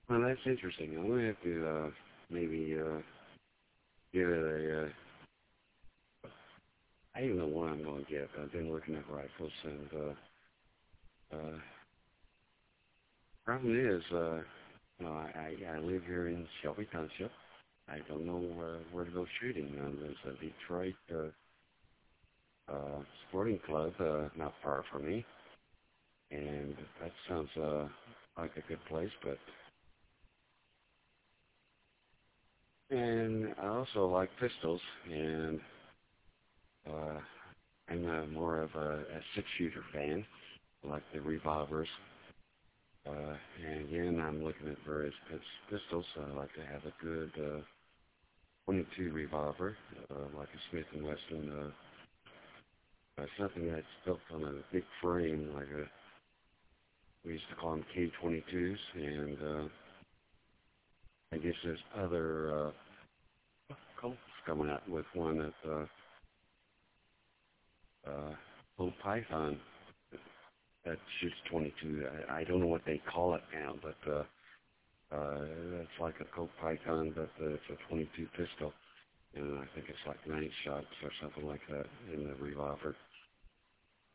Well, that's interesting. I'm gonna have to maybe give it a. I don't know what I'm going to get. I've been looking at rifles, and problem is, I live here in Shelby Township. I don't know where to go shooting. There's a Detroit sporting club not far from me, and that sounds like a good place. And I also like pistols, and uh, I'm more of a six-shooter fan. I like the revolvers. And again, I'm looking at various pistols. I like to have a good 22 revolver, like a Smith& Wesson, something that's built on a big frame, like we used to call them K-22s, and I guess there's other Colts coming out with one that little Python that shoots 22. I don't know what they call it now, but it's like a Colt Python, but it's a 22 pistol, and I think it's like 9 shots or something like that in the revolver.